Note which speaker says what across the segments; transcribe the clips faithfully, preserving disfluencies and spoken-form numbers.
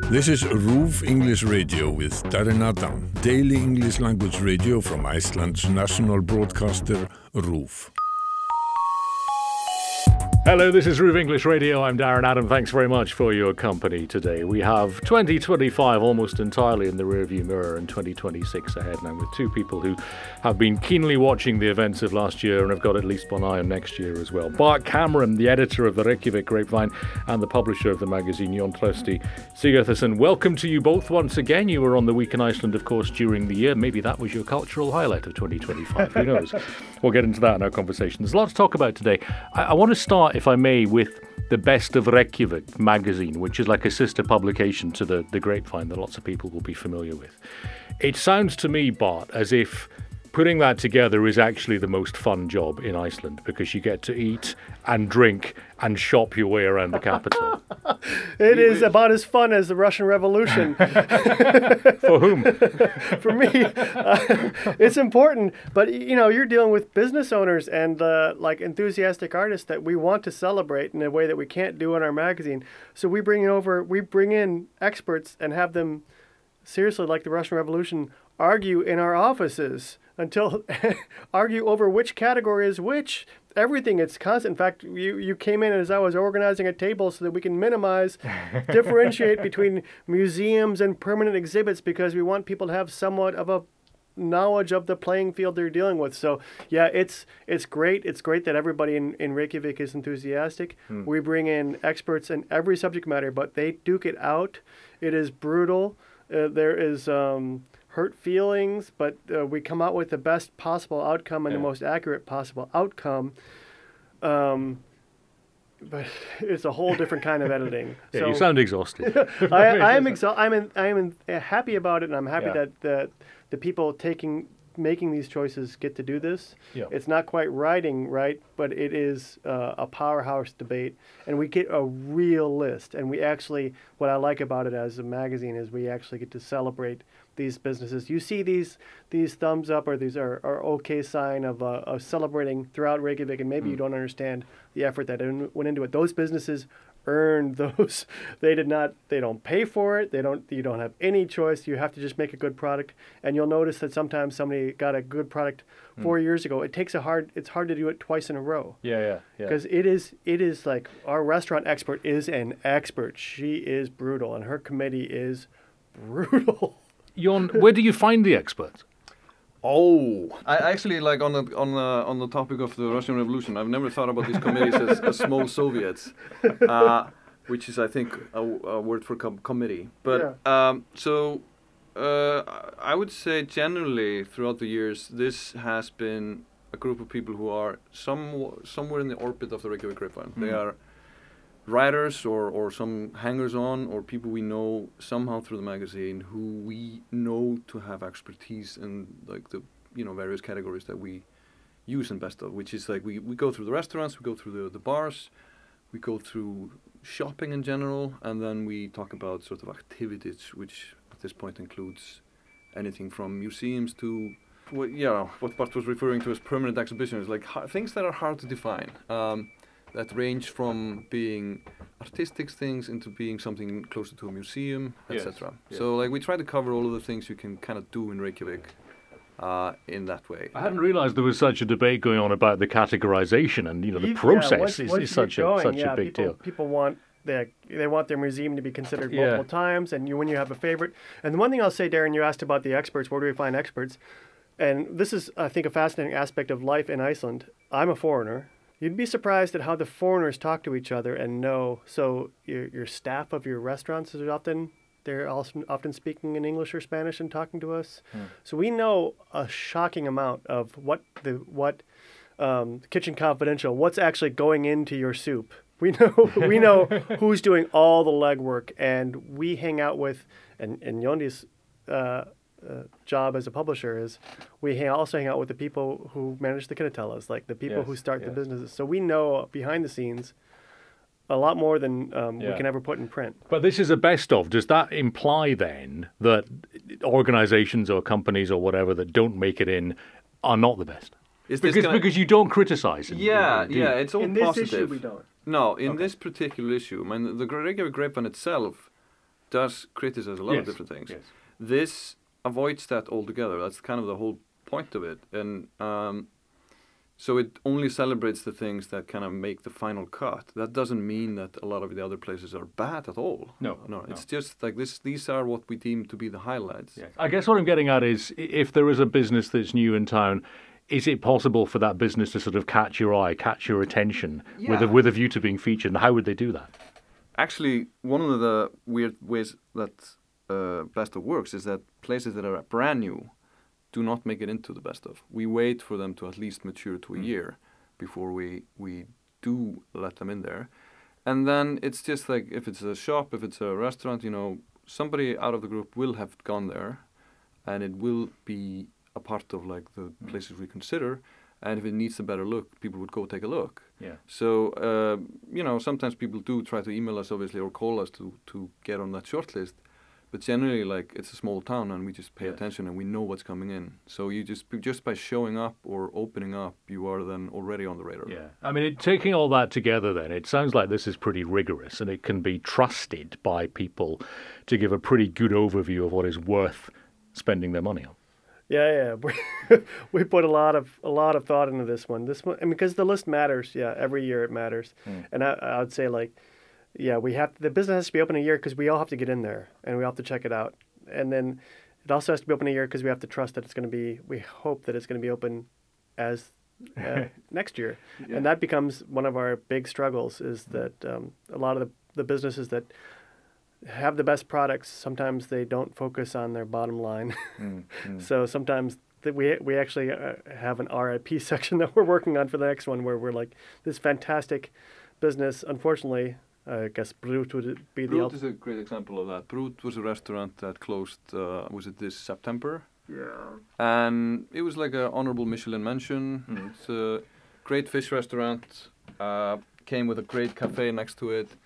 Speaker 1: This is RÚV English Radio with Darren Adam, daily English language radio from Iceland's national broadcaster, RÚV.
Speaker 2: Hello, this is RÚV English Radio. I'm Darren Adam. Thanks very much for your company today. We have twenty twenty-five almost entirely in the rearview mirror and twenty twenty-six ahead now with two people who have been keenly watching the events of last year and have got at least one eye on next year as well. Bart Cameron, the editor of the Reykjavik Grapevine and the publisher of the magazine, Jon Trausti Sigurðarson. Welcome to you both once again. You were on the Week in Iceland, of course, during the year. Maybe that was your cultural highlight of twenty twenty-five. Who knows? We'll get into that in our conversation. There's a lot to talk about today. I, I want to start, if I may, with the Best of Reykjavik magazine, which is like a sister publication to the, the Grapevine that lots of people will be familiar with. It sounds to me, Bart, as if putting that together is actually the most fun job in Iceland because you get to eat and drink and shop your way around the capital.
Speaker 3: It is about as fun as the Russian Revolution.
Speaker 2: For whom?
Speaker 3: For me. Uh, it's important, but you know, you're dealing with business owners and uh, like enthusiastic artists that we want to celebrate in a way that we can't do in our magazine. So we bring in over, we bring in experts and have them, seriously, like the Russian Revolution, argue in our offices until argue over which category is which. Everything, it's constant. In fact, you, you came in as I was organizing a table so that we can minimize, differentiate between museums and permanent exhibits because we want people to have somewhat of a knowledge of the playing field they're dealing with. So, yeah, it's it's great. It's great that everybody in, in Reykjavik is enthusiastic. Hmm. We bring in experts in every subject matter, but they duke it out. It is brutal. Uh, there is... Um, hurt feelings, but uh, we come out with the best possible outcome and yeah. the most accurate possible outcome. Um, but it's a whole different kind of editing.
Speaker 2: Yeah,
Speaker 3: so,
Speaker 2: you sound exhausted.
Speaker 3: I, I am exhausted. I'm in, I'm in, uh, happy about it, and I'm happy
Speaker 2: yeah.
Speaker 3: that the the people taking making these choices get to do this.
Speaker 2: Yeah.
Speaker 3: It's not quite writing right, but it is uh, a powerhouse debate, and we get a real list. And we actually, what I like about it as a magazine is we actually get to celebrate these businesses. You see these these thumbs up or these are, are okay sign of, uh, of celebrating throughout Reykjavik, and maybe mm. you don't understand the effort that in, went into it. Those businesses earned those. They did not. They don't pay for it. They don't. You don't have any choice. You have to just make a good product. And you'll notice that sometimes somebody got a good product four mm. years ago. It takes a hard. It's hard to do it twice in a row.
Speaker 2: Yeah, yeah, yeah.
Speaker 3: Because it is. It is like our restaurant expert is an expert. She is brutal, and her committee is brutal.
Speaker 2: Jon, where do you find the experts?
Speaker 4: Oh, I actually like on the on the on the topic of the Russian Revolution. I've never thought about these committees as, as small Soviets, uh, which is I think a, a word for com- committee. But yeah. um, so uh, I would say generally throughout the years, this has been a group of people who are some somewhere in the orbit of the Reykjavik Grapevine. Mm. They are writers or, or some hangers-on or people we know somehow through the magazine who we know to have expertise in like the you know various categories that we use in Best of, which is like we, we go through the restaurants, we go through the, the bars, we go through shopping in general, and then we talk about sort of activities, which at this point includes anything from museums to what, yeah, what Bart was referring to as permanent exhibitions, like ha- things that are hard to define. Um, that range from being artistic things into being something closer to a museum, et cetera. Yes, yes. So like we try to cover all of the things you can kind of do in Reykjavik uh, in that way.
Speaker 2: I hadn't realised there was such a debate going on about the categorization and you know the you, process yeah, once, is, once is such going, a such
Speaker 3: yeah,
Speaker 2: a big
Speaker 3: people,
Speaker 2: deal.
Speaker 3: People want their, they want their museum to be considered
Speaker 2: yeah.
Speaker 3: multiple times, and you when you have a favorite. And the one thing I'll say, Darren, you asked about the experts. Where do we find experts? And this is, I think, a fascinating aspect of life in Iceland. I'm a foreigner. You'd be surprised at how the foreigners talk to each other and know. So your your staff of your restaurants is often they're also often speaking in English or Spanish and talking to us. Hmm. So we know a shocking amount of what the what um, Kitchen Confidential, what's actually going into your soup. We know we know who's doing all the legwork, and we hang out with and and Yondi's uh, uh, job as a publisher is we hang, also hang out with the people who manage the Kinnatellas, like the people yes, who start yes. the businesses. So we know behind the scenes a lot more than um, yeah. we can ever put in print.
Speaker 2: But this is a best of. Does that imply then that organizations or companies or whatever that don't make it in are not the best?
Speaker 4: Is
Speaker 2: because,
Speaker 4: this gonna...
Speaker 2: because you don't criticize it.
Speaker 4: Yeah, yeah, it's all
Speaker 3: in
Speaker 4: positive.
Speaker 3: In this issue we don't.
Speaker 4: No, in
Speaker 3: okay.
Speaker 4: this particular issue, I mean, the Reykjavik Grapevine itself does criticize a lot
Speaker 2: yes.
Speaker 4: of different things.
Speaker 2: Yes.
Speaker 4: This avoids that altogether. That's kind of the whole point of it. And um, so it only celebrates the things that kind of make the final cut. That doesn't mean that a lot of the other places are bad at all.
Speaker 2: No,
Speaker 4: no.
Speaker 2: no.
Speaker 4: It's just like this. These are what we deem to be the highlights.
Speaker 2: Yes. I guess what I'm getting at is, i- if there is a business that's new in town, is it possible for that business to sort of catch your eye, catch your attention, with a
Speaker 4: Yeah.
Speaker 2: with a view to being featured? And how would they do that?
Speaker 4: Actually, one of the weird ways that uh, Best of works is that places that are brand new do not make it into the Best of. We wait for them to at least mature to a
Speaker 2: Mm.
Speaker 4: year before we we do let them in there. And then it's just like, if it's a shop, if it's a restaurant, you know, somebody out of the group will have gone there, and it will be a part of like the
Speaker 2: Mm.
Speaker 4: places we consider. And if it needs a better look, people would go take a look.
Speaker 2: Yeah.
Speaker 4: So, uh, you know, sometimes people do try to email us, obviously, or call us to, to get on that short list. But generally, like, it's a small town, and we just pay
Speaker 2: Yes.
Speaker 4: attention, and we know what's coming in. So you just just by showing up or opening up, you are then already on the radar.
Speaker 2: Yeah. I mean, it, taking all that together, then it sounds like this is pretty rigorous, and it can be trusted by people to give a pretty good overview of what is worth spending their money on.
Speaker 3: Yeah, yeah. We, we put a lot of a lot of thought into this one. This one, I mean, because the list matters. Yeah, every year it matters.
Speaker 2: Mm.
Speaker 3: And I, I would say like, yeah, we have the business has to be open a year because we all have to get in there and we all have to check it out. And then it also has to be open a year because we have to trust that it's going to be. We hope that it's going to be open as uh, next year.
Speaker 4: Yeah.
Speaker 3: And that becomes one of our big struggles. Is that um, a lot of the the businesses that have the best products, sometimes they don't focus on their bottom line.
Speaker 2: Mm, mm.
Speaker 3: So sometimes th- we we actually uh, have an R I P section that we're working on for the next one, where we're like, this fantastic business, unfortunately, uh, I guess Brut would be the...
Speaker 4: Brut
Speaker 3: ult-
Speaker 4: is a great example of that. Brut was a restaurant that closed, uh, was it this September?
Speaker 3: Yeah.
Speaker 4: And it was like an honorable Michelin mention.
Speaker 2: Mm.
Speaker 4: It's a great fish restaurant. Uh, came with a great cafe next to it.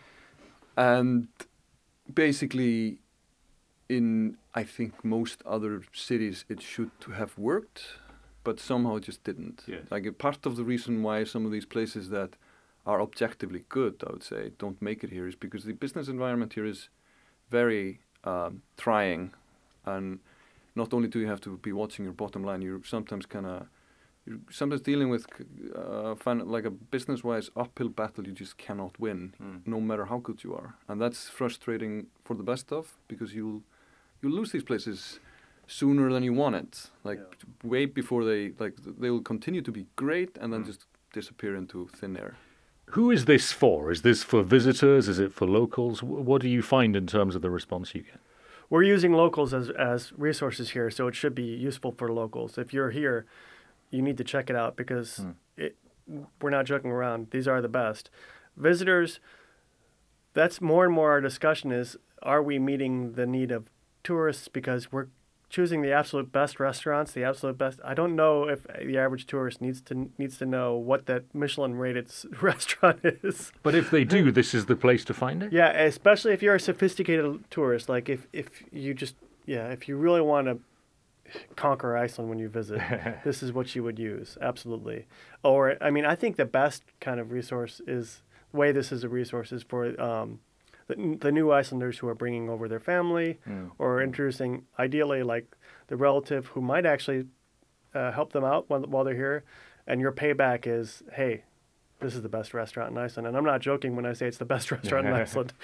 Speaker 4: And basically, in I think most other cities, it should to have worked, but somehow it just didn't.
Speaker 2: Yes.
Speaker 4: Like a part of the reason why some of these places that are objectively good, I would say, don't make it here is because the business environment here is very um, trying, and not only do you have to be watching your bottom line, you're sometimes kind of you're sometimes dealing with uh, fin- like a business-wise uphill battle you just cannot win,
Speaker 2: Mm.
Speaker 4: no matter how good you are, and that's frustrating for the best of, because you'll you'll lose these places sooner than you want it, like
Speaker 3: Yeah.
Speaker 4: way before they like they will continue to be great and then
Speaker 2: Mm.
Speaker 4: just disappear into thin air.
Speaker 2: Who is this for? Is this for visitors? Is it for locals? Wh- What do you find in terms of the response you get?
Speaker 3: We're using locals as, as resources here, so it should be useful for locals. If you're here, you need to check it out because
Speaker 2: Mm.
Speaker 3: it, we're not joking around. These are the best. Visitors, that's more and more our discussion is, are we meeting the need of tourists because we're choosing the absolute best restaurants, the absolute best. I don't know if the average tourist needs to needs to know what that Michelin-rated s- restaurant is.
Speaker 2: But if they do, this is the place to find it?
Speaker 3: Yeah, especially if you're a sophisticated tourist. Like if, if you just, yeah, if you really want to conquer Iceland when you visit, this is what you would use. Absolutely. Or, I mean, I think the best kind of resource is, the way this is a resource is for um, the, the new Icelanders who are bringing over their family
Speaker 2: Mm.
Speaker 3: or introducing, ideally, like the relative who might actually uh, help them out while, while they're here. And your payback is, hey, this is the best restaurant in Iceland. And I'm not joking when I say it's the best restaurant in Iceland.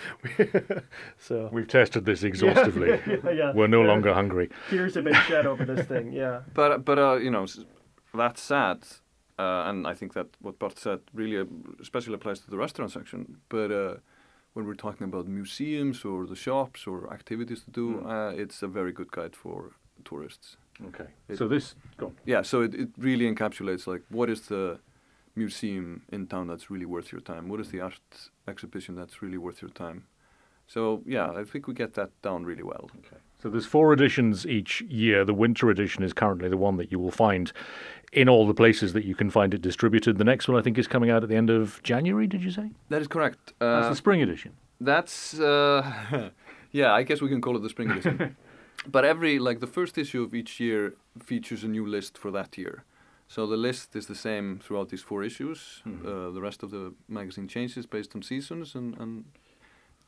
Speaker 3: So
Speaker 2: We've tested this exhaustively.
Speaker 3: Yeah, yeah, yeah.
Speaker 2: We're no
Speaker 3: Yeah.
Speaker 2: longer hungry.
Speaker 3: Tears have been shed over this thing, yeah.
Speaker 4: But but uh, you know, s- that's sad, uh, and I think that what Bart said really uh, especially applies to the restaurant section. But uh, when we're talking about museums or the shops or activities to do,
Speaker 2: Mm.
Speaker 4: uh, it's a very good guide for tourists.
Speaker 2: Okay.
Speaker 4: It-
Speaker 2: So this, go on.
Speaker 4: Yeah, so it, it really encapsulates like what is the museum in town that's really worth your time? What is the art exhibition that's really worth your time? So yeah, I think we get that down really well.
Speaker 2: Okay. So there's four editions each year. The winter edition is currently the one that you will find in all the places that you can find it distributed. The next one, I think, is coming out at the end of January, did you say?
Speaker 4: That is correct.
Speaker 2: That's
Speaker 4: Uh,
Speaker 2: the spring edition.
Speaker 4: That's uh, yeah. I guess we can call it the spring edition. But every like the first issue of each year features a new list for that year. So the list is the same throughout these four issues.
Speaker 2: Mhm.
Speaker 4: Uh, the rest of the magazine changes based on seasons, and, and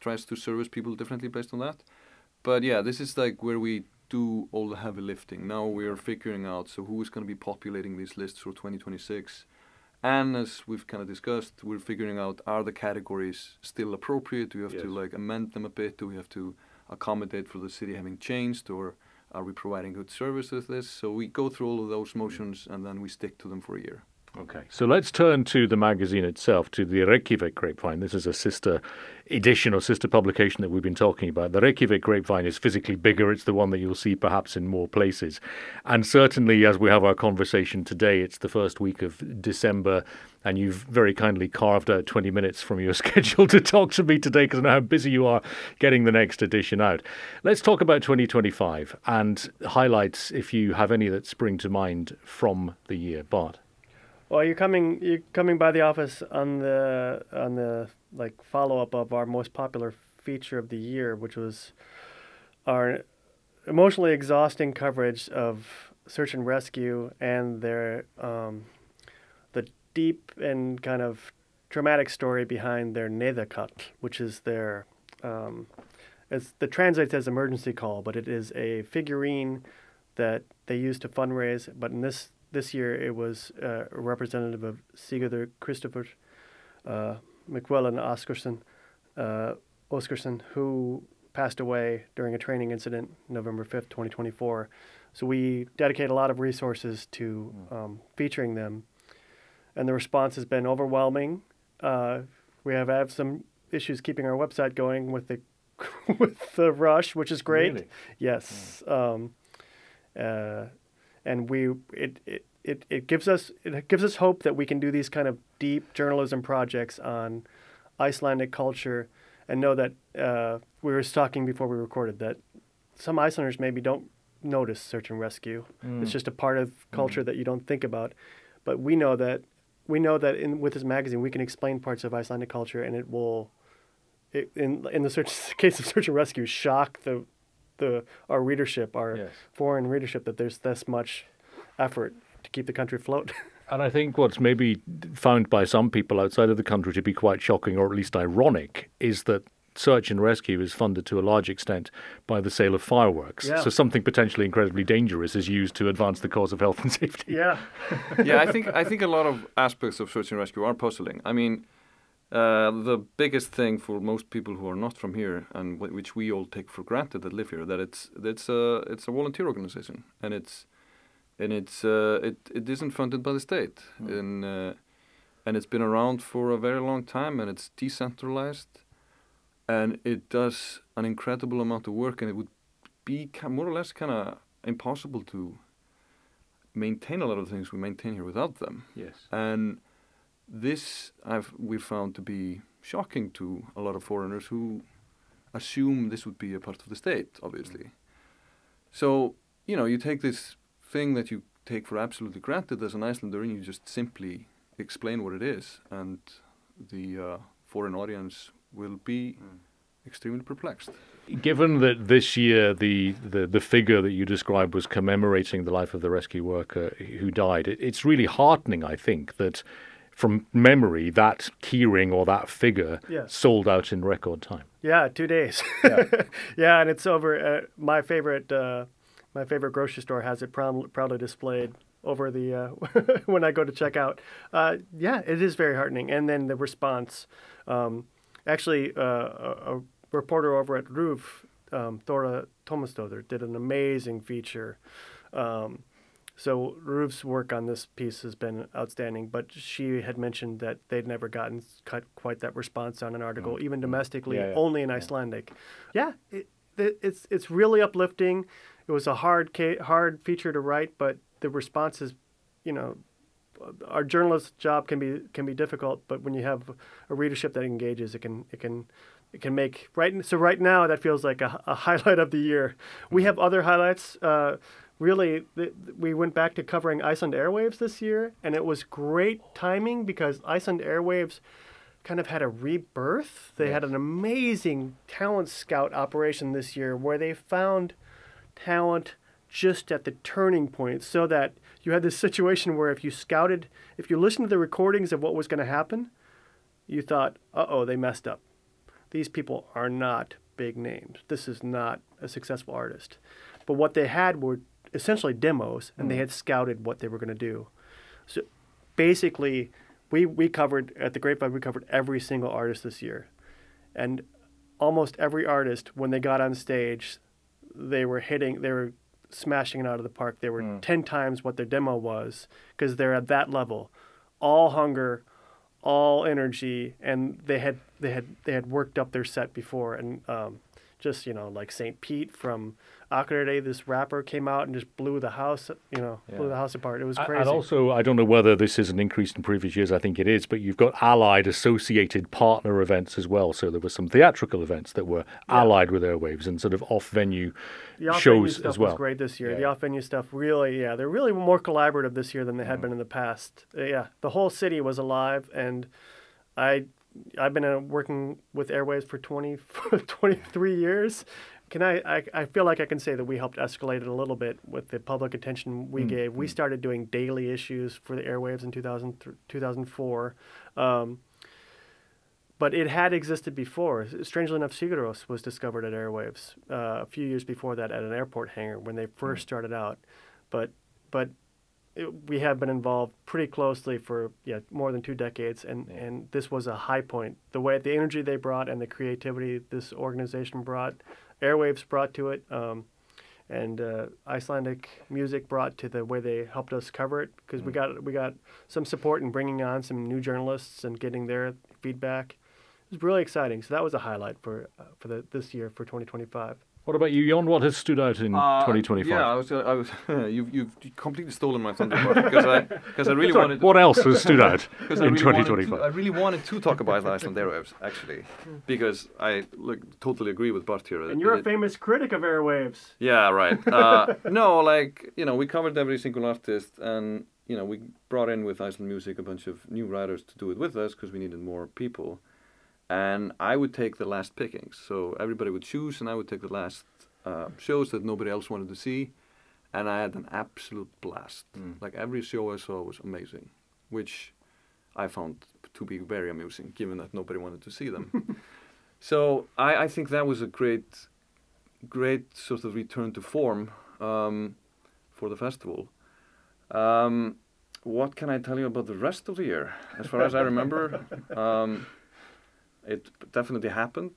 Speaker 4: tries to service people differently based on that. But yeah, this is like where we do all the heavy lifting. Now we are figuring out so who is going to be populating these lists for twenty twenty-six. And as we've kind of discussed, we're figuring out, are the categories still appropriate? Do we have
Speaker 2: Yes.
Speaker 4: to like amend them a bit? Do we have to accommodate for the city having changed, or are we providing good service with this? So we go through all of those motions and then we stick to them for a year.
Speaker 2: Okay, so let's turn to the magazine itself, to the Reykjavik Grapevine. This is a sister edition or sister publication that we've been talking about. The Reykjavik Grapevine is physically bigger. It's the one that you'll see perhaps in more places. And certainly as we have our conversation today, it's the first week of December, and you've very kindly carved out twenty minutes from your schedule to talk to me today because I know how busy you are getting the next edition out. Let's talk about twenty twenty-five and highlights, if you have any that spring to mind from the year. Bart.
Speaker 3: Well, you're coming you're coming by the office on the on the like follow up of our most popular feature of the year, which was our emotionally exhausting coverage of search and rescue and their um, the deep and kind of dramatic story behind their Neyðarkall, which is their um, it's the translates as emergency call, but it is a figurine that they use to fundraise. But in this This year, it was uh, a representative of Sigurður Christopher uh, McQuillan Oscarson, uh, Oscarson, who passed away during a training incident November fifth, twenty twenty-four. So we dedicate a lot of resources to um, featuring them, and the response has been overwhelming. Uh, we have had some issues keeping our website going with the with the rush, which is great.
Speaker 2: Really?
Speaker 3: Yes. Yeah. Um, uh, And we it, it, it, it gives us it gives us hope that we can do these kind of deep journalism projects on Icelandic culture, and know that uh, we were talking before we recorded that some Icelanders maybe don't notice search and rescue.
Speaker 2: Mm.
Speaker 3: It's just a part of culture
Speaker 2: Mm.
Speaker 3: that you don't think about. But we know that we know that in with this magazine we can explain parts of Icelandic culture, and it will, it, in in the search, case of search and rescue, shock the. The, our readership, our
Speaker 2: Yes.
Speaker 3: foreign readership, that there's this much effort to keep the country afloat.
Speaker 2: And I think what's maybe found by some people outside of the country to be quite shocking, or at least ironic, is that search and rescue is funded to a large extent by the sale of fireworks.
Speaker 3: Yeah.
Speaker 2: So something potentially incredibly dangerous is used to advance the cause of health and safety.
Speaker 3: Yeah.
Speaker 4: Yeah, I think I think a lot of aspects of search and rescue are puzzling. I mean, uh, the biggest thing for most people who are not from here, and w- which we all take for granted that live here, that it's it's a it's a volunteer organization, and it's and it's uh, it it isn't funded by the state,
Speaker 2: Mm.
Speaker 4: and uh, and it's been around for a very long time, and it's decentralized, and it does an incredible amount of work, and it would be ki- more or less kind of impossible to maintain a lot of the things we maintain here without them.
Speaker 2: Yes.
Speaker 4: And this I've we found to be shocking to a lot of foreigners who assume this would be a part of the state, obviously. So, you know, you take this thing that you take for absolutely granted as an Icelander, and you just simply explain what it is, and the uh, foreign audience will be mm. extremely perplexed.
Speaker 2: Given that this year the, the, the figure that you described was commemorating the life of the rescue worker who died, it, it's really heartening, I think, that from memory, that keyring or that figure
Speaker 3: Yes.
Speaker 2: sold out in record time.
Speaker 3: Yeah, two days.
Speaker 2: Yeah.
Speaker 3: Yeah, and it's over. Uh, my favorite, uh, my favorite grocery store has it proud, proudly displayed over the uh, when I go to check out. Uh, yeah, it is very heartening. And then the response. Um, actually, uh, a, a reporter over at R U V, um, Thora Tomasdóttir, did an amazing feature. Um, So R U V's work on this piece has been outstanding, but she had mentioned that they'd never gotten cut quite that response on an article,
Speaker 2: Mm.
Speaker 3: even domestically,
Speaker 2: Yeah, yeah.
Speaker 3: only in
Speaker 2: Yeah.
Speaker 3: Icelandic. Yeah, it, it, it's it's really uplifting. It was a hard ca- hard feature to write, but the response is, you know, our journalist job can be can be difficult, but when you have a readership that engages, it can it can it can make right. So right now, that feels like a, a highlight of the year. Mm-hmm. We have other highlights. Uh, Really, th- we went back to covering Iceland Airwaves this year, and it was great timing because Iceland Airwaves kind of had a rebirth. They
Speaker 2: Yes.
Speaker 3: had an amazing talent scout operation this year where they found talent just at the turning point, so that you had this situation where if you scouted, if you listened to the recordings of what was going to happen, you thought, uh-oh, they messed up. these people are not big names. This is not a successful artist. But what they had were essentially demos, and mm. they had scouted what they were going to do. So basically, we, we covered, at the Grapevine, we covered every single artist this year. And almost every artist, when they got on stage, they were hitting, they were smashing it out of the park. They were mm. ten times what their demo was, because they're at that level. All hunger, all energy, and they had they had they had worked up their set before, and um, just you know like Saint Pete from Akureyri, this rapper came out and just blew the house, you know, yeah. blew the house apart. It was crazy.
Speaker 2: And also, I don't know whether this is an increase in previous years. I think it is, but you've got allied, associated partner events as well. So there were some theatrical events that were yeah. allied with Airwaves and sort of off-venue
Speaker 3: the
Speaker 2: shows
Speaker 3: stuff
Speaker 2: as well.
Speaker 3: Was great this year.
Speaker 2: Yeah.
Speaker 3: The off-venue stuff really, yeah, they're really more collaborative this year than they had mm. been in the past. Uh, yeah, the whole city was alive, and I, I've been uh, working with Airwaves for twenty, twenty-three years. Can I, I, I feel like I can say that we helped escalate it a little bit with the public attention we mm. gave. We started doing daily issues for the Airwaves in two thousand, two thousand four. Um, but it had existed before. Strangely enough, Sigurós was discovered at Airwaves uh, a few years before that at an airport hangar when they first mm. started out. But but it, we have been involved pretty closely for yeah more than two decades, and, yeah. and this was a high point. The way the energy they brought and the creativity this organization brought, Airwaves brought to it, um, and uh, Icelandic music brought to the way they helped us cover it, because mm. we got we got some support in bringing on some new journalists and getting their feedback. It was really exciting. So that was a highlight for uh, for the this year for twenty twenty-five.
Speaker 2: What about you, Jon? What has stood out in
Speaker 4: uh,
Speaker 2: twenty twenty-five?
Speaker 4: Yeah, I was, uh, I was. you've you've completely stolen my thunder because I because I really
Speaker 2: Sorry,
Speaker 4: wanted.
Speaker 2: What else has stood out in
Speaker 4: really
Speaker 2: twenty twenty-five?
Speaker 4: To, I really wanted to talk about Iceland Airwaves actually, because I look, totally agree with Bart here.
Speaker 3: And you're
Speaker 4: it,
Speaker 3: a famous critic of Airwaves.
Speaker 4: Yeah, right. Uh, no, like you know, we covered every single artist, and you know, we brought in with Iceland Music a bunch of new writers to do it with us because we needed more people, and I would take the last pickings. So everybody would choose, and I would take the last. Uh, shows that nobody else wanted to see, and I had an absolute blast. Mm. Like every show I saw was amazing, which I found to be very amusing, given that nobody wanted to see them. So I, I think that was a great, great sort of return to form um, for the festival. Um, what can I tell you about the rest of the year? As far as I remember, um, it definitely happened.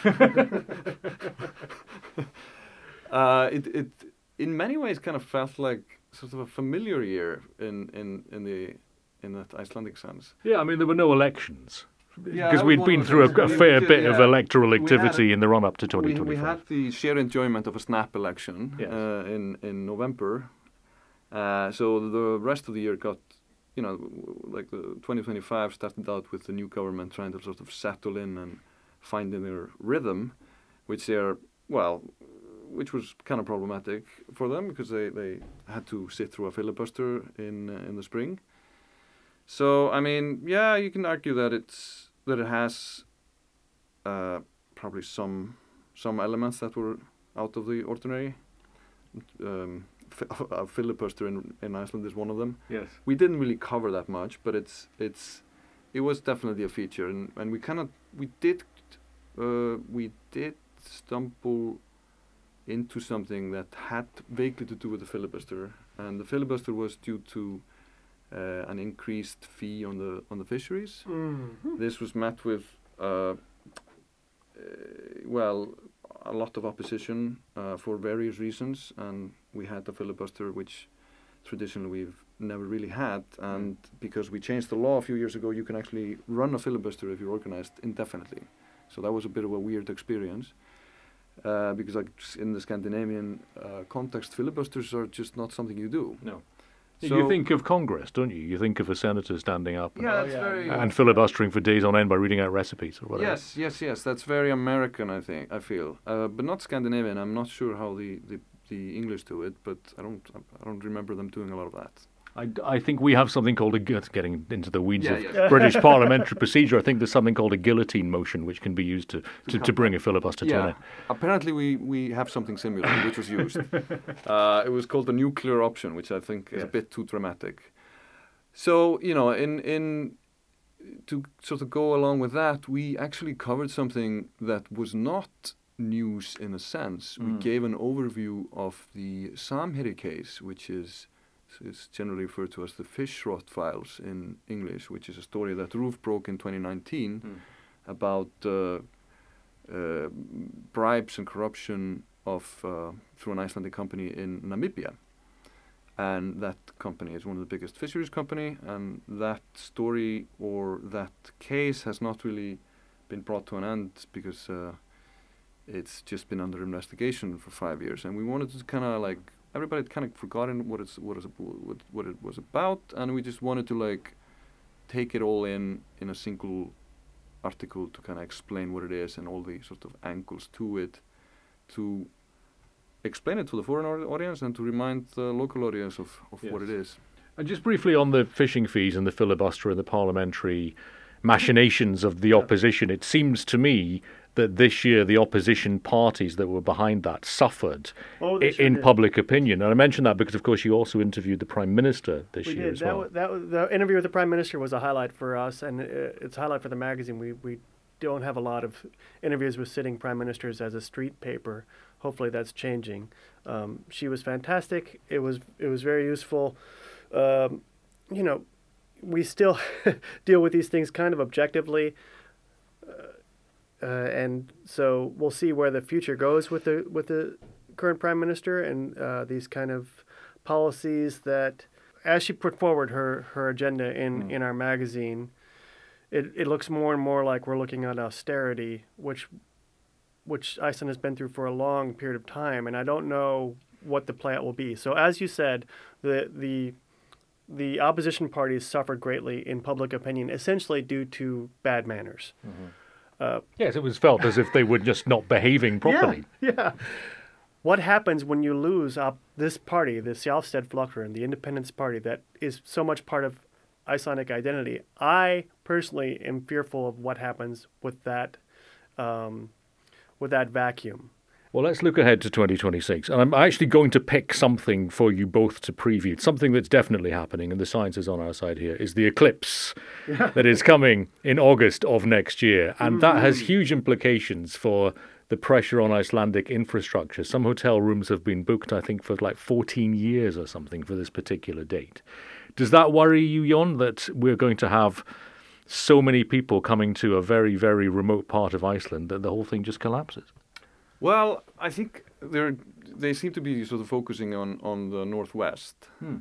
Speaker 4: uh, it, it, in many ways, kind of felt like sort of a familiar year in, in, in the in that Icelandic sense.
Speaker 2: Yeah, I mean there were no elections because
Speaker 4: yeah,
Speaker 2: we'd been through a, a fair bit yeah. of electoral activity
Speaker 4: had,
Speaker 2: in the run up to twenty twenty-five.
Speaker 4: We, we had the sheer enjoyment of a snap election
Speaker 2: yes.
Speaker 4: uh, in in November, uh, so the rest of the year got. You know, like the twenty twenty-five started out with the new government trying to sort of settle in and finding their rhythm, which they're, well, which was kind of problematic for them because they, they had to sit through a filibuster in uh, in the spring. So, I mean, yeah, you can argue that it's that it has uh, probably some some elements that were out of the ordinary. Um, A filibuster in, in Iceland is one of them.
Speaker 2: Yes.
Speaker 4: We didn't really cover that much, but it's it's it was definitely a feature, and, and we kind of we did uh, we did stumble into something that had vaguely to do with the filibuster, and the filibuster was due to uh, an increased fee on the on the fisheries. Mm-hmm. This was met with uh, uh, well. a lot of opposition uh, for various reasons, and we had a filibuster which traditionally we've never really had, and because we changed the law a few years ago, you can actually run a filibuster if you're organized indefinitely. So that was a bit of a weird experience, uh, because like in the Scandinavian uh, context, filibusters are just not something you do.
Speaker 2: No. So you think of Congress, don't you? You think of a senator standing up
Speaker 4: yeah,
Speaker 2: and,
Speaker 4: that's very,
Speaker 2: and filibustering for days on end by reading out recipes or whatever.
Speaker 4: Yes, yes, yes. That's very American, I think. I feel, uh, but not Scandinavian. I'm not sure how the, the, the English do it, but I don't I don't remember them doing a lot of that.
Speaker 2: I, I think we have something called a getting into the weeds
Speaker 4: yeah,
Speaker 2: of
Speaker 4: yeah.
Speaker 2: British parliamentary procedure. I think there's something called a guillotine motion, which can be used to, to, to bring a filibuster
Speaker 4: yeah.
Speaker 2: to an end.
Speaker 4: Apparently, we, we have something similar, which was used. Uh, it was called the nuclear option, which I think is yes. a bit too dramatic. So you know, in in to sort of go along with that, we actually covered something that was not news in a sense.
Speaker 2: Mm.
Speaker 4: We gave an overview of the Samherji case, which is is generally referred to as the fish rot files in English, which is a story that Roof broke in twenty nineteen
Speaker 2: Mm.
Speaker 4: about uh, uh, bribes and corruption of uh, through an Icelandic company in Namibia. And that company is one of the biggest fisheries company, and that story or that case has not really been brought to an end because uh, it's just been under investigation for five years. And we wanted to kind of like, everybody had kind of forgotten what it's what, it's, what, what it was about, and we just wanted to like take it all in in a single article to kind of explain what it is and all the sort of angles to it, to explain it to the foreign or- audience and to remind the local audience of, of
Speaker 2: Yes.
Speaker 4: what it is.
Speaker 2: And just briefly on the fishing fees and the filibuster and the parliamentary machinations of the opposition, it seems to me that this year the opposition parties that were behind that suffered
Speaker 3: Oh, they
Speaker 2: i-
Speaker 3: sure
Speaker 2: in
Speaker 3: did.
Speaker 2: public opinion. And I mention that because, of course, you also interviewed the Prime Minister this
Speaker 3: We
Speaker 2: year
Speaker 3: did.
Speaker 2: as
Speaker 3: That,
Speaker 2: well.
Speaker 3: wa- that was, the interview with the Prime Minister was a highlight for us, and uh, it's a highlight for the magazine. We we don't have a lot of interviews with sitting prime ministers as a street paper. Hopefully, that's changing. Um, she was fantastic. It was it was very useful. Um, you know, we still deal with these things kind of objectively, uh, uh, and so we'll see where the future goes with the with the current prime minister and uh, these kind of policies that, as she put forward her, her agenda in,
Speaker 4: Mm.
Speaker 3: in our magazine, it, it looks more and more like we're looking at austerity, which which Iceland has been through for a long period of time, and I don't know what the play out will be. So as you said, the the the opposition parties suffered greatly in public opinion, essentially due to bad manners. Uh,
Speaker 2: Yes, it was felt as if they were just not behaving properly.
Speaker 3: yeah, yeah. What happens when you lose op- this party, the Sjálvstæðisflokkurinn, the Independence Party, that is so much part of Icelandic identity? I personally am fearful of what happens with that, um, with that vacuum.
Speaker 2: Well, let's look ahead to twenty twenty-six. And I'm actually going to pick something for you both to preview. Something that's definitely happening, and the science is on our side here, is the eclipse that is coming in August of next year. And that has huge implications for the pressure on Icelandic infrastructure. Some hotel rooms have been booked, I think, for like fourteen years or something for this particular date. Does that worry you, Jon, that we're going to have so many people coming to a very, very remote part of Iceland that the whole thing just collapses?
Speaker 4: Well, I think they're they seem to be sort of focusing on, on the northwest.
Speaker 2: Hmm.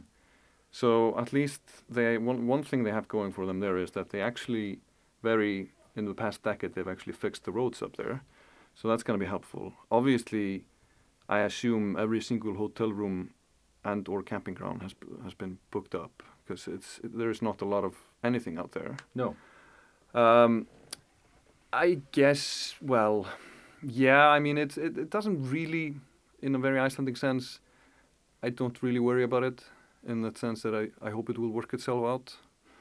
Speaker 4: So at least they one one thing they have going for them there is that they actually very in the past decade they've actually fixed the roads up there. So that's going to be helpful. Obviously, I assume every single hotel room and or camping ground has has been booked up because it's there is not a lot of anything out there.
Speaker 2: No.
Speaker 4: Um, I guess, well, yeah, I mean, it, it, it doesn't really, in a very Icelandic sense, I don't really worry about it in that sense that I, I hope it will work itself out.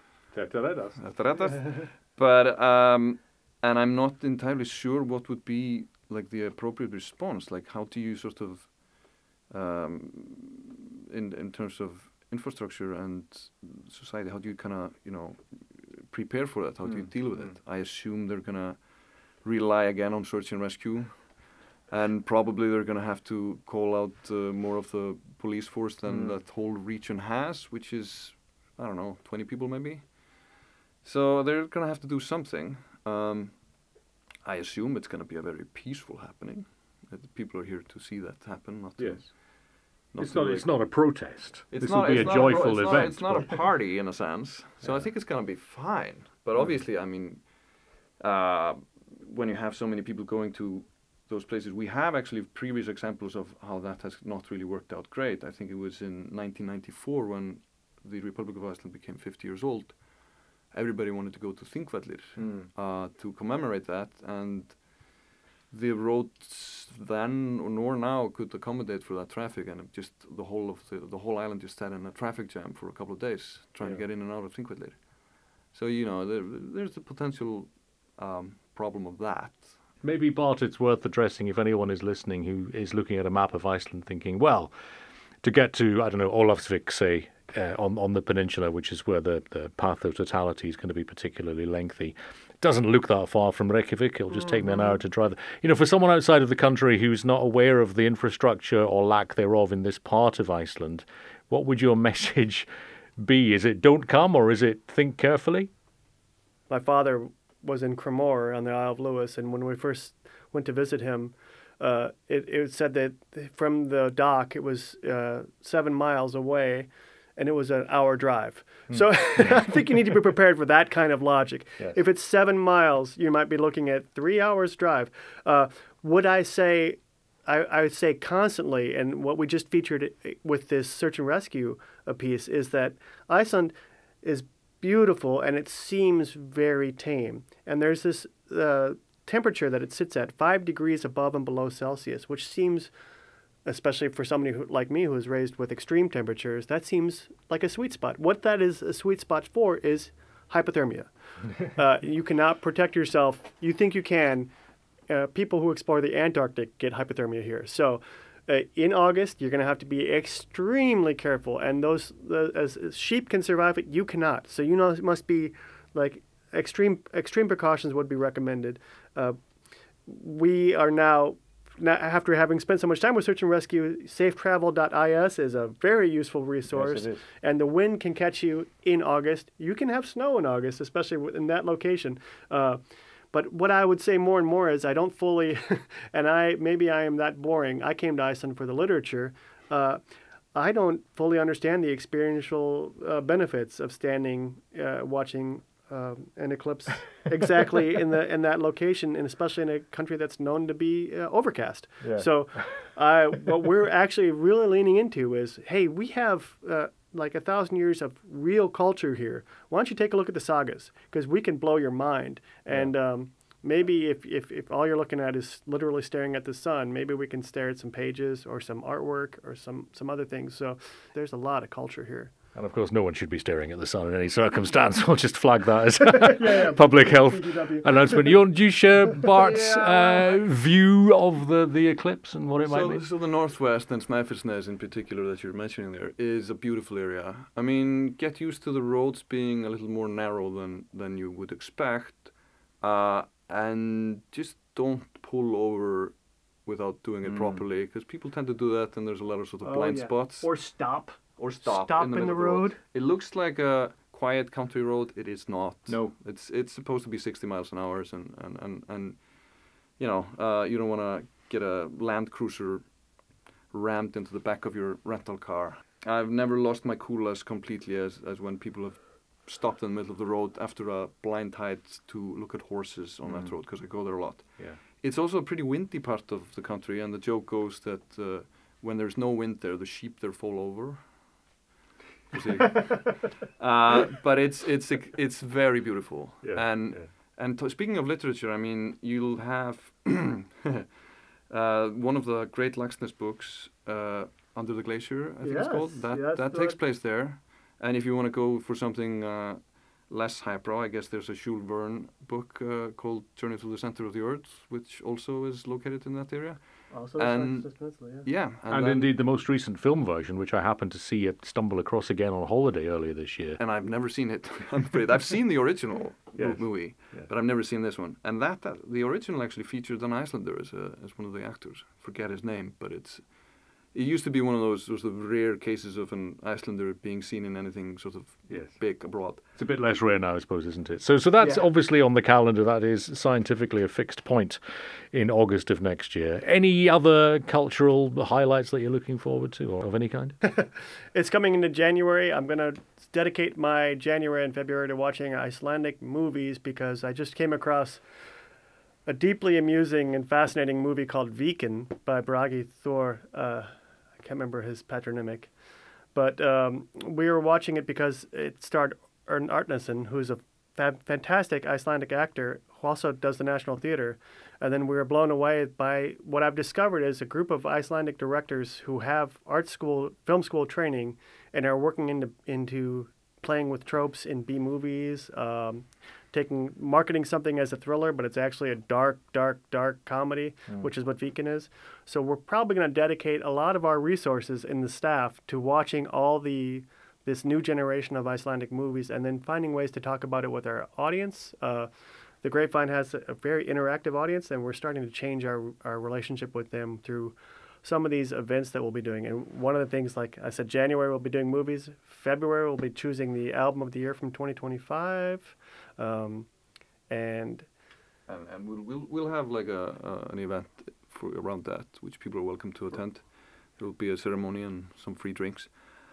Speaker 4: But, um, and I'm not entirely sure what would be like the appropriate response. Like, how do you sort of, um, in, in terms of infrastructure and society, how do you kind of, you know, prepare for that? How do you
Speaker 2: Mm,
Speaker 4: deal with
Speaker 2: mm.
Speaker 4: it? I assume they're going to rely again on search and rescue. And probably they're going to have to call out uh, more of the police force than
Speaker 2: Mm.
Speaker 4: that whole region has, which is, I don't know, twenty people maybe. So they're going to have to do something. Um, I assume it's going to be a very peaceful happening. That the people are here to see that happen. Not to,
Speaker 2: Yes.
Speaker 4: not
Speaker 2: It's
Speaker 4: to
Speaker 2: not,
Speaker 4: like-
Speaker 2: it's not a protest.
Speaker 4: it's
Speaker 2: This
Speaker 4: not,
Speaker 2: will be a
Speaker 4: it's not pro-
Speaker 2: joyful
Speaker 4: it's not-
Speaker 2: event.
Speaker 4: it's not
Speaker 2: but-
Speaker 4: a party in a sense. So I
Speaker 2: Yeah.
Speaker 4: think it's going to be fine. But
Speaker 2: Mm.
Speaker 4: obviously, I mean, uh, when you have so many people going to those places, we have actually previous examples of how that has not really worked out great. I think it was in nineteen ninety-four when the Republic of Iceland became fifty years old. Everybody wanted to go to Þingvellir
Speaker 2: Mm.
Speaker 4: uh, to commemorate that, and the roads then nor now could accommodate for that traffic, and it just the whole of the the whole island just sat in a traffic jam for a couple of days trying
Speaker 2: Yeah.
Speaker 4: to get in and out of Þingvellir. So you know there, there's the potential um, problem of that.
Speaker 2: Maybe, Bart, it's worth addressing if anyone is listening who is looking at a map of Iceland thinking, well, to get to, I don't know, Ólafsvík, say, uh, on on the peninsula, which is where the, the path of totality is going to be particularly lengthy. It doesn't look that far from Reykjavik. It'll just mm-hmm. take me an hour to drive. You know, for someone outside of the country who's not aware of the infrastructure or lack thereof in this part of Iceland, what would your message be? Is it don't come, or is it think carefully?
Speaker 3: My father was in Cremor on the Isle of Lewis, and when we first went to visit him, uh, it, it said that from the dock it was uh, seven miles away, and it was an hour drive. Mm. So I think you need to be prepared for that kind of logic. Yes. If it's seven miles, you might be looking at three hours drive. Uh, would I say, I, I would say constantly, and what we just featured with this search and rescue piece is that Iceland is beautiful and it seems very tame. And there's this uh, temperature that it sits at, five degrees above and below Celsius, which seems, especially for somebody who, like me who is raised with extreme temperatures, that seems like a sweet spot. What that is a sweet spot for is hypothermia. uh, you cannot protect yourself. You think you can. Uh, people who explore the Antarctic get hypothermia here. So uh, in August, you're going to have to be extremely careful. And those, uh, as, as sheep can survive it, you cannot. So you know it must be like extreme extreme precautions would be recommended. Uh, we are now, now, after having spent so much time with search and rescue, safe travel dot I S is a very useful resource.
Speaker 2: Yes, it is.
Speaker 3: And the wind can catch you in August. You can have snow in August, especially in that location. Uh, But what I would say more and more is I don't fully, and I maybe I am that boring. I came to Iceland for the literature. Uh, I don't fully understand the experiential uh, benefits of standing, uh, watching uh, an eclipse exactly in the in that location, and especially in a country that's known to be uh, overcast. Yeah. So, uh, what we're actually really leaning into is, hey, we have. Uh, like a thousand years of real culture here. Why don't you take a look at the sagas? Because we can blow your mind. And um, maybe if, if, if all you're looking at is literally staring at the sun, maybe we can stare at some pages or some artwork or some, some other things. So there's a lot of culture here.
Speaker 2: And of course, no one should be staring at the sun in any circumstance. We'll just flag that as yeah, yeah. public health announcement. You, do you share Bart's yeah. uh, view of the, the eclipse and what it
Speaker 4: so,
Speaker 2: might be?
Speaker 4: So the northwest and Snæfellsnes in particular that you're mentioning there is a beautiful area. I mean, get used to the roads being a little more narrow than, than you would expect. Uh, and just don't pull over without doing it mm. properly, because people tend to do that and there's a lot of sort of oh, blind
Speaker 3: yeah.
Speaker 4: spots.
Speaker 3: Or stop.
Speaker 4: Or stop,
Speaker 3: stop
Speaker 4: in the,
Speaker 3: in the
Speaker 4: road.
Speaker 3: road.
Speaker 4: It looks like a quiet country road. It is not.
Speaker 2: No.
Speaker 4: It's it's supposed to be sixty miles an hour, and and and, and you know uh, you don't want to get a Land Cruiser rammed into the back of your rental car. I've never lost my cool as completely as as when people have stopped in the middle of the road after a blind tide to look at horses on mm. that road, because I go there a lot.
Speaker 2: Yeah.
Speaker 4: It's also a pretty windy part of the country, and the joke goes that uh, when there's no wind there, the sheep there fall over. uh, but it's it's it's very beautiful,
Speaker 2: yeah,
Speaker 4: and
Speaker 2: yeah.
Speaker 4: and t- speaking of literature, I mean, you'll have uh, one of the great Laxness books, uh, Under the Glacier, I think
Speaker 3: yes,
Speaker 4: it's called. That
Speaker 3: yes,
Speaker 4: that takes place there, and if you want to go for something uh, less highbrow, I guess there's a Jules Verne book uh, called Journey to the Center of the Earth, which also is located in that area.
Speaker 3: Also,
Speaker 4: and
Speaker 3: yeah,
Speaker 4: yeah
Speaker 2: and, and indeed the most recent film version, which I happened to see it stumble across again on holiday earlier this year.
Speaker 4: And I've never seen it. I'm afraid I've seen the original
Speaker 2: yes.
Speaker 4: movie,
Speaker 2: yes.
Speaker 4: but I've never seen this one. And that, that the original actually featured an Icelander as a, as one of the actors. Forget his name, but it's it used to be one of those those of rare cases of an Icelander being seen in anything sort of
Speaker 2: yes.
Speaker 4: big abroad.
Speaker 2: It's a bit less rare now, I suppose, isn't it? So, so that's
Speaker 3: yeah.
Speaker 2: obviously on the calendar. That is scientifically a fixed point in August of next year. Any other cultural highlights that you're looking forward to, or of any kind?
Speaker 3: It's coming into January. I'm going to dedicate my January and February to watching Icelandic movies, because I just came across a deeply amusing and fascinating movie called Viken by Bragi Thor. Uh, I can't remember his patronymic. But um, we were watching it because it starred Ern Arnason, who's a fab- fantastic Icelandic actor who also does the National Theater. And then we were blown away by what I've discovered is a group of Icelandic directors who have art school, film school training, and are working into into playing with tropes in B movies, um, taking marketing something as a thriller, but it's actually a dark, dark, dark comedy, mm. which is what Viken is. So we're probably going to dedicate a lot of our resources in the staff to watching all the this new generation of Icelandic movies, and then finding ways to talk about it with our audience. Uh, the Grapevine has a, a very interactive audience, and we're starting to change our our relationship with them through some of these events that we'll be doing. And one of the things, like I said, January we'll be doing movies. February we'll be choosing the album of the year from twenty twenty-five, um, and
Speaker 4: and and we'll we'll we'll have like a uh, an event for around that, which people are welcome to attend. There will be a ceremony and some free drinks.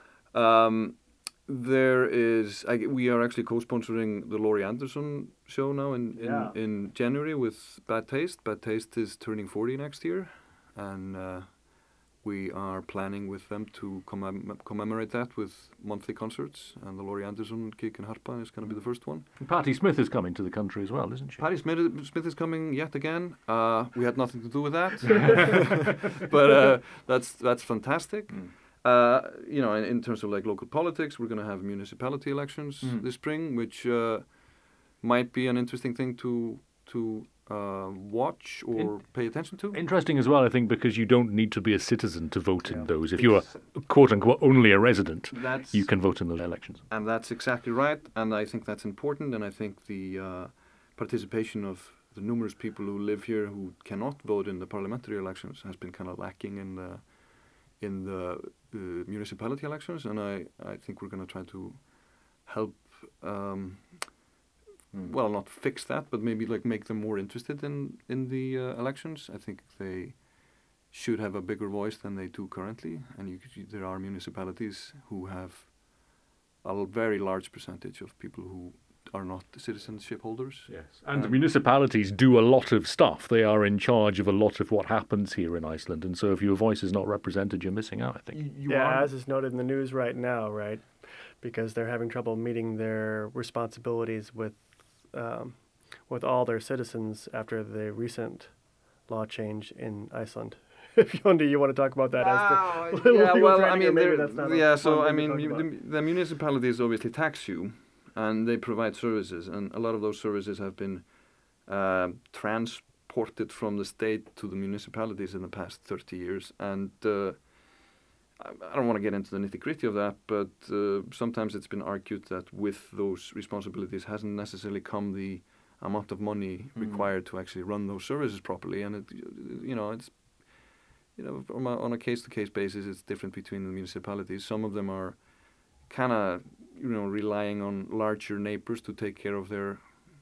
Speaker 4: Um, there is I, we are actually co-sponsoring the Laurie Anderson show now in in,
Speaker 3: Yeah.
Speaker 4: in January with Bad Taste. Bad Taste is turning forty next year, and uh, we are planning with them to commem- commemorate that with monthly concerts, and the Laurie Anderson gig in Harpa is going to be the first one.
Speaker 2: Patti Smith is coming to the country as well, isn't she?
Speaker 4: Patti Smith, Smith is coming yet again. Uh, we had nothing to do with that, but uh, that's that's fantastic.
Speaker 2: Mm.
Speaker 4: Uh, you know, in, in terms of like local politics, we're going to have municipality elections
Speaker 2: Mm.
Speaker 4: this spring, which uh, might be an interesting thing to to uh, watch or
Speaker 2: In-
Speaker 4: pay attention to.
Speaker 2: Interesting as well, I think, because you don't need to be a citizen to vote in those. If you are, quote unquote, only a resident,
Speaker 4: That's
Speaker 2: you can vote in those elections.
Speaker 4: And that's exactly right, and I think that's important, and I think the uh, participation of the numerous people who live here who cannot vote in the parliamentary elections has been kind of lacking in the in the uh, municipality elections, and I, I think we're going to try to help, um,
Speaker 2: Mm.
Speaker 4: well, not fix that, but maybe like make them more interested in, in the uh, elections. I think they should have a bigger voice than they do currently, and you could, there are municipalities who have a l- very large percentage of people who are not citizenship holders.
Speaker 2: Yes, and the
Speaker 4: Um,
Speaker 2: municipalities do a lot of stuff. They are in charge of a lot of what happens here in Iceland, and so if your voice is not represented, you're missing out, I think.
Speaker 4: Y- you
Speaker 3: yeah,
Speaker 4: are
Speaker 3: as is noted in the news right now, right, because they're having trouble meeting their responsibilities with um, with all their citizens after the recent law change in Iceland. If Yondi, you want to talk about that as
Speaker 4: Ah,
Speaker 3: the little
Speaker 4: yeah,
Speaker 3: legal
Speaker 4: well, I
Speaker 3: training, or
Speaker 4: mean,
Speaker 3: maybe
Speaker 4: there-
Speaker 3: that's not a
Speaker 4: yeah.
Speaker 3: fun
Speaker 4: So
Speaker 3: thing
Speaker 4: I
Speaker 3: to
Speaker 4: mean,
Speaker 3: talk
Speaker 4: you,
Speaker 3: about.
Speaker 4: the, the municipalities obviously tax you, and they provide services, and a lot of those services have been uh, transported from the state to the municipalities in the past thirty years, and uh, I, I don't want to get into the nitty-gritty of that, but uh, sometimes it's been argued that with those responsibilities hasn't necessarily come the amount of money
Speaker 2: Mm.
Speaker 4: required to actually run those services properly, and it, you know, it's you know, from a, on a case-to-case basis, it's different between the municipalities. Some of them are kind of, you know, relying on larger neighbors to take care of their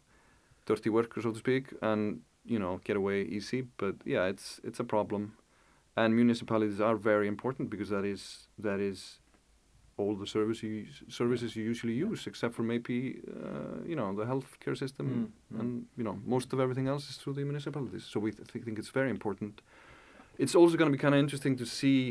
Speaker 4: dirty workers, so to speak, and, you know, get away easy. But yeah, it's it's a problem, and municipalities are very important because that is that is all the service you, services you usually use, except for maybe, uh, you know, the healthcare system,
Speaker 2: Mm, mm.
Speaker 4: and you know, most of everything else is through the municipalities. So we th- think it's very important. It's also going to be kind of interesting to see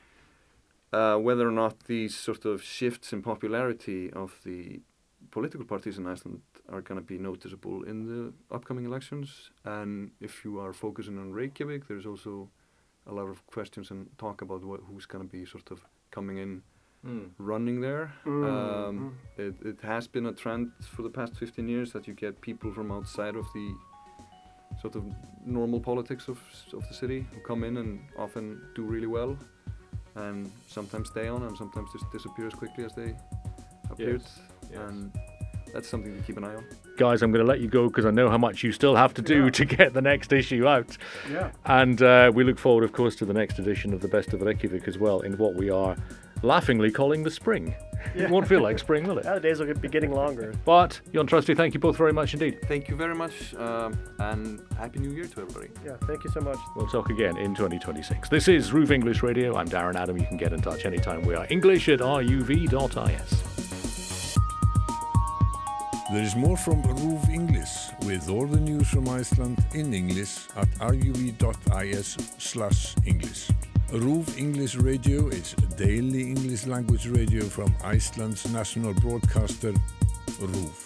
Speaker 4: uh, whether or not these sort of shifts in popularity of the political parties in Iceland are going to be noticeable in the upcoming elections. And if you are focusing on Reykjavik, there's also a lot of questions and talk about what, who's going to be sort of coming in,
Speaker 2: Mm.
Speaker 4: running there.
Speaker 3: Mm,
Speaker 4: Um, it, it has been a trend for the past fifteen years that you get people from outside of the sort of normal politics of of the city who come in and often do really well, and sometimes stay on and sometimes just disappear as quickly as they appeared.
Speaker 2: Yes, yes.
Speaker 4: And that's something to keep an eye on.
Speaker 2: Guys, I'm going to let you go because I know how much you still have to do
Speaker 3: Yeah.
Speaker 2: to get the next issue out.
Speaker 3: Yeah.
Speaker 2: And uh, we look forward, of course, to the next edition of the Best of Reykjavik as well, in what we are laughingly calling the spring. It won't feel like spring, will it?
Speaker 3: Yeah, the days will be getting longer.
Speaker 2: But, Jon Trusty, thank you both very much indeed.
Speaker 4: Thank you very much, um, and Happy New Year to everybody.
Speaker 3: Yeah, thank you so much.
Speaker 2: We'll talk again in twenty twenty-six. This is Ruv English Radio. I'm Darren Adam. You can get in touch anytime. We are English at R U V dot I S.
Speaker 1: There is more from Ruv English with all the news from Iceland in English at ruv.is slash English. Ruv English Radio is daily English language radio from Iceland's national broadcaster, Ruv.